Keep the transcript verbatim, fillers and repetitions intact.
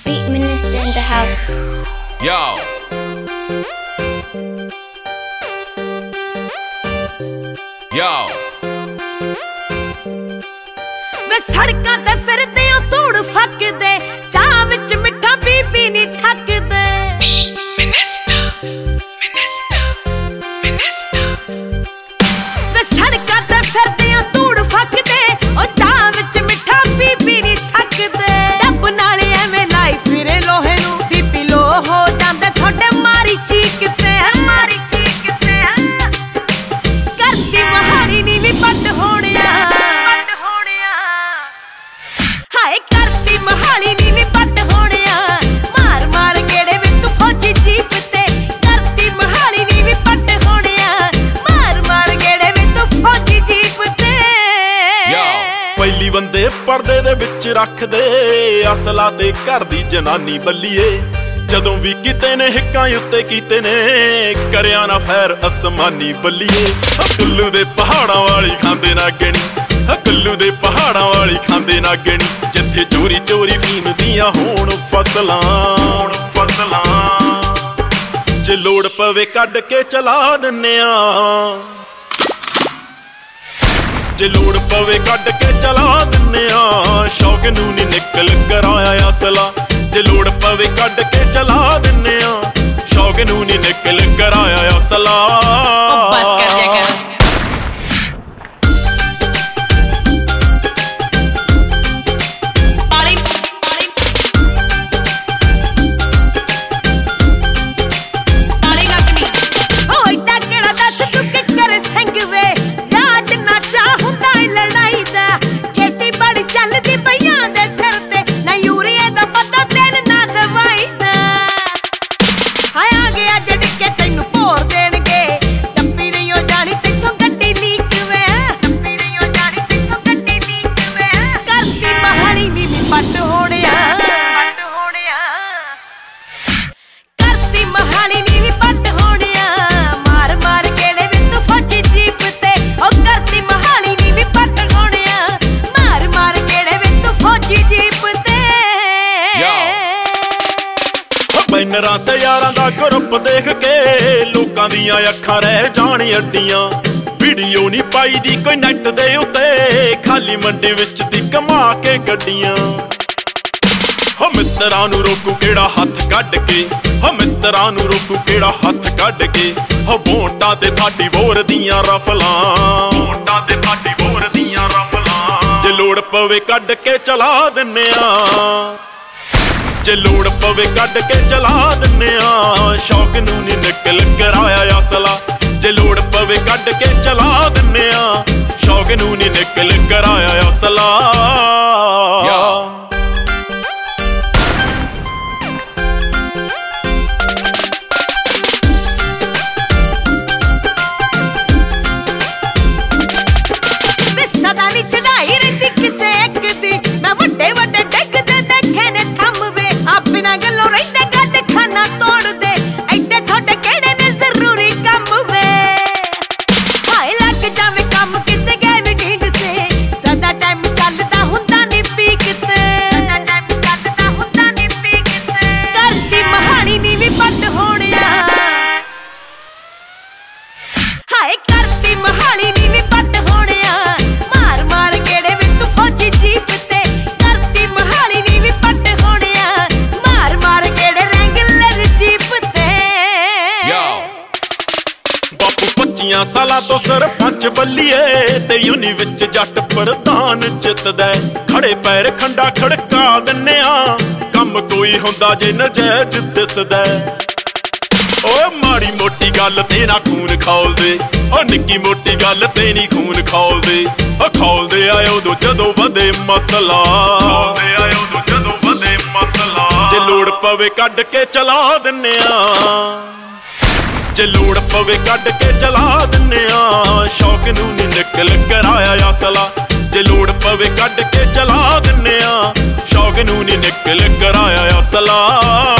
Beat Minister in the house. Yo. Yo. वे सड़कां ते फिरदे ओ धूड़ फकदे चाह विच मिठा पी पी नी थकदे Minister, Minister, Minister. वे सड़कां ते फिरदे ओ धूड़ फकदे ओ चाह विच मिठा पी पी नी थकदे डब नाल एवें लाई फिरे लोहे नू बीपी लो हो जांदे थोड़े मारी चीकते मारी चीकते करदी महानी नी भी पट होणिया हाय करदी महाली नी भी पट होणिया मार मार गेड़े वे तू फौजी जीप ते करदी महाली नी भी पट होणिया मार मार गेड़े वे तू फौजी जीप ते ਪਹਿਲੀ ਬੰਦੇ ਪਰਦੇ ਦੇ ਵਿੱਚ ਰੱਖਦੇ ਅਸਲਾ ਤੇ ਘਰ ਦੀ ਜਨਾਨੀ ਬੱਲੀਏ ਜਦੋਂ ਵੀ ਕਿਤੇ ਨੇ ਹਿੱਕਾਂ ਉੱਤੇ ਕੀਤੇ ਨੇ ਕਰਿਆ ਨਾ ਫੈਰ ਅਸਮਾਨੀ ਬੱਲੀਏ ਕੁੱਲੂ ਦੇ ਪਹਾੜਾਂ ਵਾਲੀ ਖਾਂਦੇ ਨਾ ਗਣੀ ਕੁੱਲੂ ਦੇ ਪਹਾੜਾਂ ਵਾਲੀ ਖਾਂਦੇ ਨਾ ਗਣੀ ਜਿੱਥੇ ਚੋਰੀ ਚੋਰੀ ਫੀਮ ਦੀਆਂ ਹੋਣ ਫਸਲਾਂ ਫਸਲਾਂ ਜੇ ਲੋੜ ਪਵੇ ਕੱਢ ਕੇ ਚਲਾ ਦਿੰਨੇ ਆ ਜੇ ਲੋੜ ਪਵੇ ਕੱਢ ਕੇ ਚਲਾ ਦਿੰਨੇ ਆ ਸ਼ੌਕ ਨੂੰ ਨੀ ਨਿਕਲ ਕਰਾਇਆ ਅਸਲਾ ਜੇ ਲੋੜ ਪਵੇ ਕੱਢ ਕੇ ਚਲਾ ਦਿੰਨੇ ਆ ਸ਼ੌਕ ਨੂੰ ਨੀ ਨਿਕਲ ਕਰਾਇਆ ਅਸਲਾ ਬਸ ਕਰ ਜਾ ਕਰ ਪਟ ਹੋਣਿਆ ਪਟ ਹੋਣਿਆ ਕਰਦੀ ਮਹਾਲੀ ਨੀ ਵੀ ਪਟ ਹੋਣਿਆ ਮਾਰ ਮਾਰ ਗੇੜੇ ਵਿੱਚ ਫੌਜੀ ਜੀਪ ਤੇ ਉਹ ਕਰਦੀ ਮਹਾਲੀ ਨੀ ਵੀ ਪਟ ਹੋਣਿਆ ਮਾਰ ਮਾਰ ਗੇੜੇ ਵਿੱਚ ਫੌਜੀ ਜੀਪ ਤੇ ਬੈਨਰਾਂ ਤੇ ਯਾਰਾਂ ਦਾ ਗਰੁੱਪ ਦੇਖ ਕੇ ਲੋਕਾਂ ਦੀਆਂ ਅੱਖਾਂ ਰਹਿ ਜਾਣ ਅੱਡੀਆਂ ਵੀਡੀਓ ਨਹੀਂ ਪਾਈ ਦੀ ਕੋਈ ਨੈਟ ਦੇ ਉੱਤੇ ਖਾਲੀ ਮੰਡੀ ਵਿੱਚ ਦੀ ਕਮਾ ਕੇ ਗੱਡੀਆਂ ਹੋ ਮਿੱਤਰਾਂ ਨੂੰ ਰੋਕੂ ਕਿਹੜਾ ਹੱਥ ਕੱਢ ਕੇ ਹੋ ਮਿੱਤਰਾਂ ਨੂੰ ਰੋਕੂ ਕਿਹੜਾ ਹੱਥ ਕੱਢ ਕੇ ਹੋ ਵੋਟਾਂ ਤੇ ਫਾਟੀ ਬੋਰ ਦੀਆਂ ਰਫਲਾਂ ਵੋਟਾਂ ਤੇ ਫਾਟੀ ਬੋਰ ਦੀਆਂ ਰਫਲਾਂ ਜੇ ਲੋੜ ਪਵੇ ਕੱਢ ਕੇ ਚਲਾ ਦਿੰਨੇ ਆ ਜੇ ਲੋੜ ਪਵੇ ਕੱਢ ਕੇ ਚਲਾ ਦਿੰਨੇ ਆ ਸ਼ੌਕ ਨੂੰ ਨੀ ਨਿਕਲ ਕਰਾਇਆ ਅਸਲਾ ਜੇ ਲੋੜ ਪਵੇ ਕੱਢ ਕੇ ਚਲਾ ਦਿੰਨੇ ਆ ਸ਼ੌਕ ਨੂੰ ਨੀ ਨਿਕਲ ਕਰਾਇਆ ਅਸਲਾ ਵੇ ਸਦਾ ਨੀ ਚੜਾਈ ਰਹਿੰਦੀ ਕਿਸੇ ਇੱਕ ਦੀ ਮੈਂ ਵੱਡੇ ਵੱਡੇ ਡਿੱਗਦੇ ਦੇਖੇ ਨੇ ਥੰਮ ਵੇ ਆ ਬਿਨਾਂ ਗੱਲੋਂ ਰਹਿੰਦੇ ਗੱਡ ਖਾਨਾ ਤੋੜਦੇ ਐਡੇ ਤੁਹਾਡੇ ਕਿਹੜੇ ਨੇ ਜ਼ਰੂਰੀ ਕੰਮ ਵੇ ਹਾਏ ਲੱਗ ਜਾਵੇ ਕੰਮ ਕਿਤੇ ਗਏ ਵੀ ਢੀਂਡ ਸੇ ਸਦਾ ਟਾਈਮ ਚੱਲਦਾ ਹੁੰਦਾ ਨੀ ਪੀਕ ਤੇ ਸਦਾ ਟਾਈਮ ਚੱਲਦਾ ਹੁੰਦਾ ਨੀ ਪੀਕ ਤੇ ਕਰਦੀ ਮਹਾਲੀ ਨੀ ਵੀ ਪੱਟ ਹੋਣਿਆ ਹਾਏ ਕਰਦੀ ਮਹਾਲੀ ਨੀ ਵੀ ਪੱਟ ਹੋਣਿਆ ਮਾਰ ਮਾਰ ਗੇੜੇ ਵਿੱਚ ਫੌਜੀ ਜੀਪ ਤੇ ਕਰਦੀ ਮਹਾਲੀ ਨੀ ਵੀ ਪੱਟ ਹੋਣਿਆ ਮਾਰ ਮਾਰ ਗੇੜੇ ਰੈਂਗਲਰ ਜੀਪ ਤੇ ਬਾਪੂ ਪੱਚੀਆਂ ਸਾਲਾਂ ਤੋਂ ਸਰਪੰਚ ਬੱਲੀਏ ਤੇ ਯੂਨੀ ਵਿੱਚ ਜੱਟ ਪ੍ਰਧਾਨ ਜਿੱਤਦਾ ਖੜੇ ਪੈਰ ਖੰਡਾ ਖੜਕਾ ਦਿੰਨੇ ਆ ਕੰਮ ਕੋਈ ਹੁੰਦਾ ਜੇ ਨਜਾਇਜ਼ ਦਿਸਦਾ ਓਏ ਮਾੜੀ ਮੋਟੀ ਗੱਲ ਤੇ ਨਾ ਖੂਨ ਖੌਲਦੇ ਓ ਨਿੱਕੀ ਮੋਟੀ ਗੱਲ ਤੇ ਨਹੀਂ ਖੂਨ ਖੌਲਦੇ ਓ ਖੌਲਦੇ ਆਏ ਉਦੋਂ ਜਦੋਂ ਵਧੇ ਮਸਲਾ ਖੌਲਦੇ ਆਏ ਉਦੋਂ ਜਦੋਂ ਵਧੇ ਮਸਲਾ ਜੇ ਲੋੜ ਪਵੇ ਕੱਢ ਕੇ ਚਲਾ ਦਿੰਨੇ ਆ ਜੇ ਲੋੜ ਪਵੇ ਕੱਢ ਕੇ ਚਲਾ ਦਿੰਨੇ ਆ ਸ਼ੌਕ ਨੂੰ ਨੀ ਨਿਕਲ ਕਰਾਇਆ ਅਸਲਾ ਜੇ ਲੋੜ ਪਵੇ ਕੱਢ ਕੇ ਚਲਾ ਦਿੰਨੇ ਆ ਸ਼ੌਕ ਨੂੰ ਨੀ ਨਿਕਲ ਕਰਾਇਆ ਅਸਲਾ